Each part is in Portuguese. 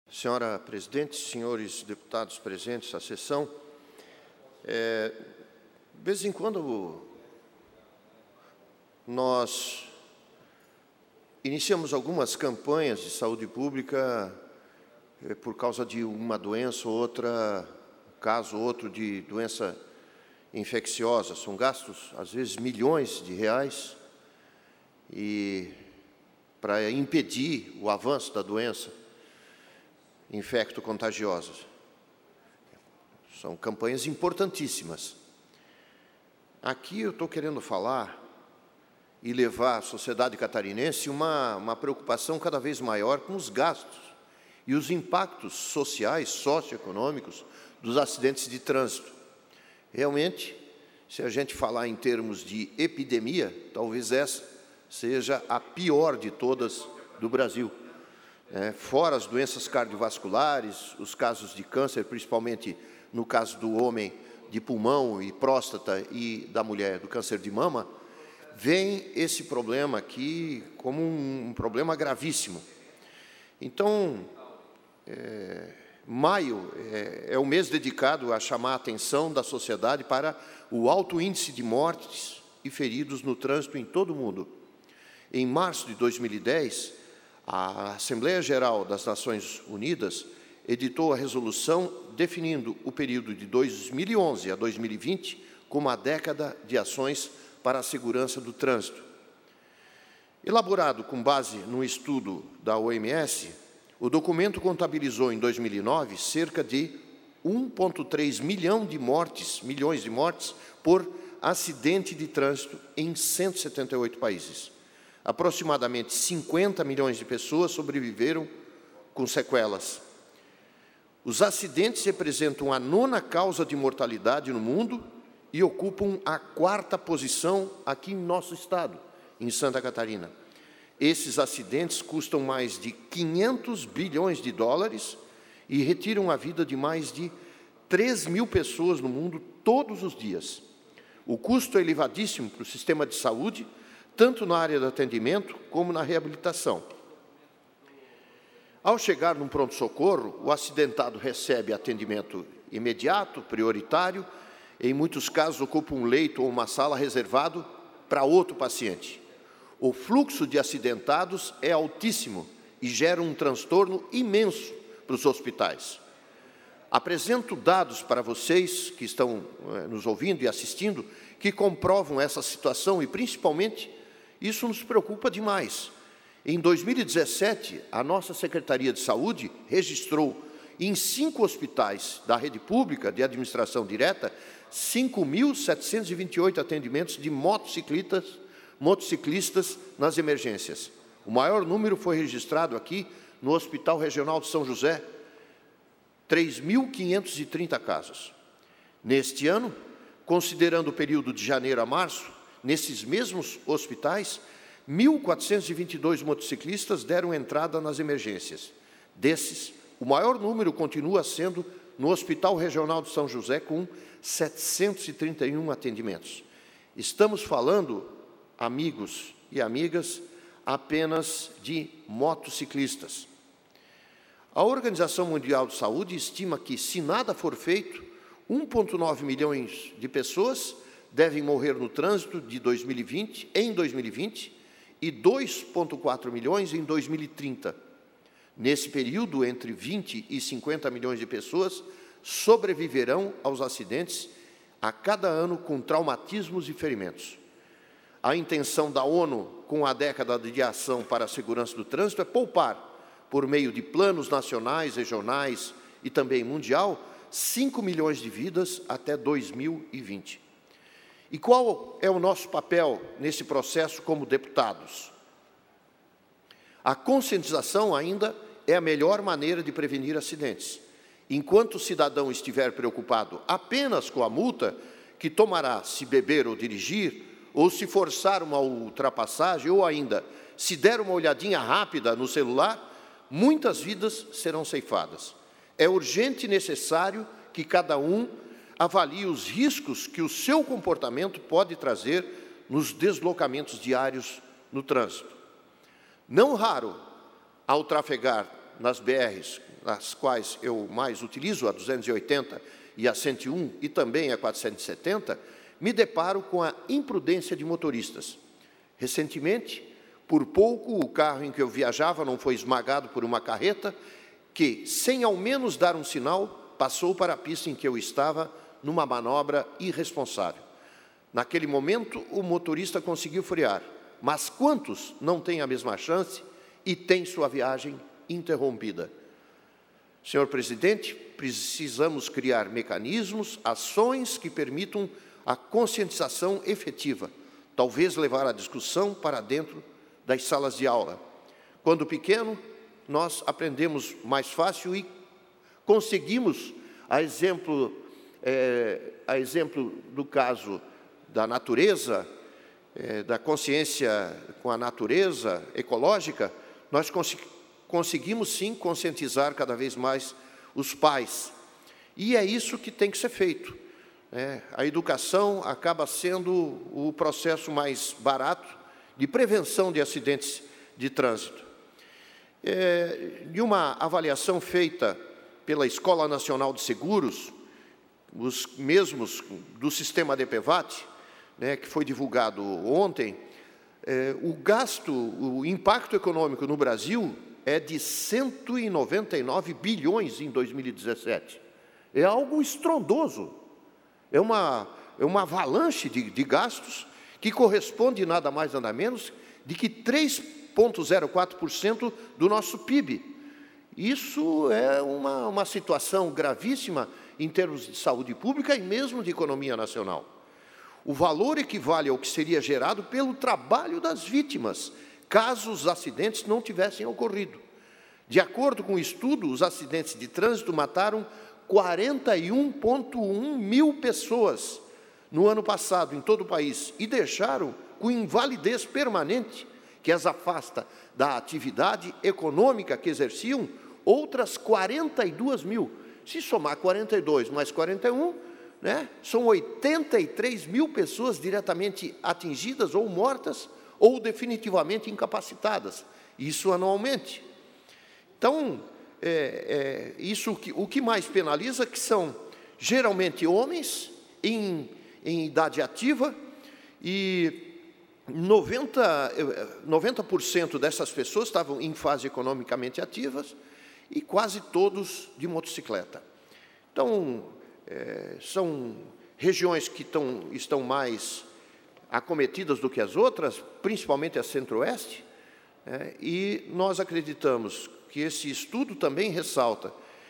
Senhora Presidente, senhores deputados presentes à sessão, de vez em quando nós iniciamos algumas campanhas de saúde pública por causa de uma doença ou outra, caso ou outro de doença infecciosa. São gastos, às vezes, milhões de reais e para impedir o avanço da doença infecto-contagiosas. São campanhas importantíssimas. Aqui eu estou querendo falar e levar à sociedade catarinense uma preocupação cada vez maior com os gastos e os impactos sociais, socioeconômicos dos acidentes de trânsito. Realmente, se a gente falar em termos de epidemia, talvez essa seja a pior de todas do Brasil. Fora as doenças cardiovasculares, os casos de câncer, principalmente no caso do homem de pulmão e próstata e da mulher do câncer de mama, vem esse problema aqui como um problema gravíssimo. Então, maio é o mês dedicado a chamar a atenção da sociedade para o alto índice de mortes e feridos no trânsito em todo o mundo. Em março de 2010, a Assembleia Geral das Nações Unidas editou a resolução definindo o período de 2011 a 2020 como a década de ações para a segurança do trânsito. Elaborado com base no estudo da OMS, o documento contabilizou em 2009 cerca de 1,3 milhões de mortes por acidente de trânsito em 178 países. Aproximadamente 50 milhões de pessoas sobreviveram com sequelas. Os acidentes representam a 9ª causa de mortalidade no mundo e ocupam a 4ª posição aqui em nosso estado, em Santa Catarina. Esses acidentes custam mais de 500 bilhões de dólares e retiram a vida de mais de 3 mil pessoas no mundo todos os dias. O custo é elevadíssimo para o sistema de saúde, tanto na área do atendimento como na reabilitação. Ao chegar num pronto-socorro, o acidentado recebe atendimento imediato, prioritário, em muitos casos ocupa um leito ou uma sala reservado para outro paciente. O fluxo de acidentados é altíssimo e gera um transtorno imenso para os hospitais. Apresento dados para vocês que estão nos ouvindo e assistindo, que comprovam essa situação e, principalmente, isso nos preocupa demais. Em 2017, a nossa Secretaria de Saúde registrou em 5 hospitais da rede pública de administração direta 5.728 atendimentos de motociclistas nas emergências. O maior número foi registrado aqui no Hospital Regional de São José, 3.530 casos. Neste ano, considerando o período de janeiro a março, nesses mesmos hospitais, 1.422 motociclistas deram entrada nas emergências. Desses, o maior número continua sendo no Hospital Regional de São José, com 731 atendimentos. Estamos falando, amigos e amigas, apenas de motociclistas. A Organização Mundial de Saúde estima que, se nada for feito, 1,9 milhões de pessoas devem morrer no trânsito em 2020 e 2,4 milhões em 2030. Nesse período, entre 20 e 50 milhões de pessoas sobreviverão aos acidentes a cada ano com traumatismos e ferimentos. A intenção da ONU, com a década de ação para a segurança do trânsito, é poupar, por meio de planos nacionais, regionais e também mundial, 5 milhões de vidas até 2020. E qual é o nosso papel nesse processo como deputados? A conscientização ainda é a melhor maneira de prevenir acidentes. Enquanto o cidadão estiver preocupado apenas com a multa que tomará se beber ou dirigir, ou se forçar uma ultrapassagem, ou ainda se der uma olhadinha rápida no celular, muitas vidas serão ceifadas. É urgente e necessário que cada um avalie os riscos que o seu comportamento pode trazer nos deslocamentos diários no trânsito. Não raro, ao trafegar nas BRs, nas quais eu mais utilizo, a 280 e a 101 e também a 470, me deparo com a imprudência de motoristas. Recentemente, por pouco, o carro em que eu viajava não foi esmagado por uma carreta que, sem ao menos dar um sinal, passou para a pista em que eu estava numa manobra irresponsável. Naquele momento, o motorista conseguiu frear, mas quantos não têm a mesma chance e têm sua viagem interrompida? Senhor presidente, precisamos criar mecanismos, ações que permitam a conscientização efetiva, talvez levar a discussão para dentro das salas de aula. Quando pequeno, nós aprendemos mais fácil e conseguimos, a exemplo do caso da natureza, da consciência com a natureza ecológica, nós conseguimos sim conscientizar cada vez mais os pais. E é isso que tem que ser feito. A educação acaba sendo o processo mais barato de prevenção de acidentes de trânsito. De uma avaliação feita pela Escola Nacional de Seguros, os mesmos do sistema DPVAT, que foi divulgado ontem, o impacto econômico no Brasil é de 199 bilhões em 2017. É algo estrondoso. É uma avalanche de gastos que corresponde nada mais nada menos de que 3,04% do nosso PIB. Isso é uma situação gravíssima em termos de saúde pública e mesmo de economia nacional. O valor equivale ao que seria gerado pelo trabalho das vítimas, caso os acidentes não tivessem ocorrido. De acordo com o estudo, os acidentes de trânsito mataram 41,1 mil pessoas no ano passado, em todo o país, e deixaram com invalidez permanente, que as afasta da atividade econômica que exerciam, outras 42 mil. Se somar 42 mais 41, são 83 mil pessoas diretamente atingidas ou mortas ou definitivamente incapacitadas. Isso anualmente. Então, o que mais penaliza que são geralmente homens em idade ativa e 90% dessas pessoas estavam em fase economicamente ativas e quase todos de motocicleta. Então, são regiões que estão mais acometidas do que as outras, principalmente a Centro-Oeste, e nós acreditamos que esse estudo também ressalta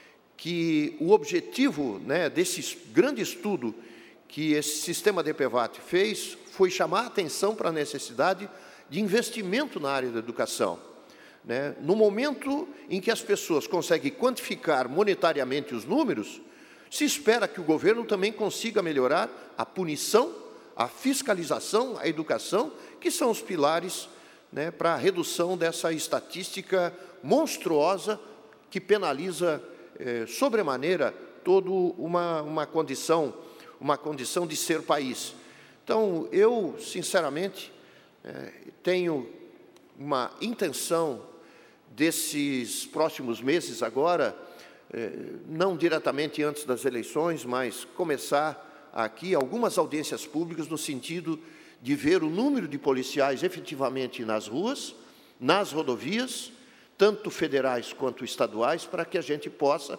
que o objetivo desse grande estudo que esse sistema DPVAT fez foi chamar a atenção para a necessidade de investimento na área da educação. No momento em que as pessoas conseguem quantificar monetariamente os números, se espera que o governo também consiga melhorar a punição, a fiscalização, a educação, que são os pilares para a redução dessa estatística monstruosa que penaliza sobremaneira toda uma condição de ser país. Então, eu, sinceramente, tenho uma intenção desses próximos meses agora, não diretamente antes das eleições, mas começar aqui algumas audiências públicas no sentido de ver o número de policiais efetivamente nas ruas, nas rodovias, tanto federais quanto estaduais, para que a gente possa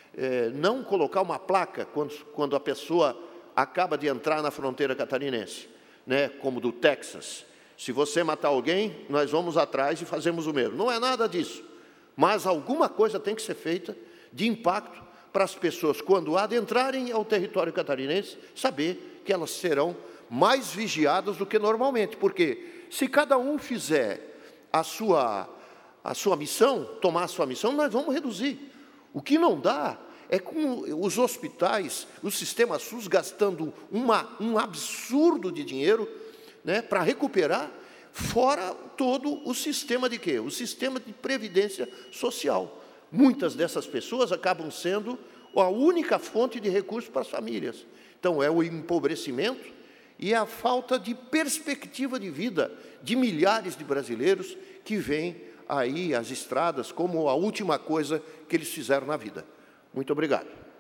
não colocar uma placa quando a pessoa acaba de entrar na fronteira catarinense, como do Texas. Se você matar alguém, nós vamos atrás e fazemos o mesmo. Não é nada disso, mas alguma coisa tem que ser feita de impacto para as pessoas, quando adentrarem ao território catarinense, saber que elas serão mais vigiadas do que normalmente, porque se cada um fizer a sua missão, tomar a sua missão, nós vamos reduzir. O que não dá é com os hospitais, o sistema SUS gastando um absurdo de dinheiro para recuperar, fora todo o sistema de quê? O sistema de previdência social. Muitas dessas pessoas acabam sendo a única fonte de recursos para as famílias. Então, é o empobrecimento e a falta de perspectiva de vida de milhares de brasileiros que vêm aí as estradas como a última coisa que eles fizeram na vida. Muito obrigado.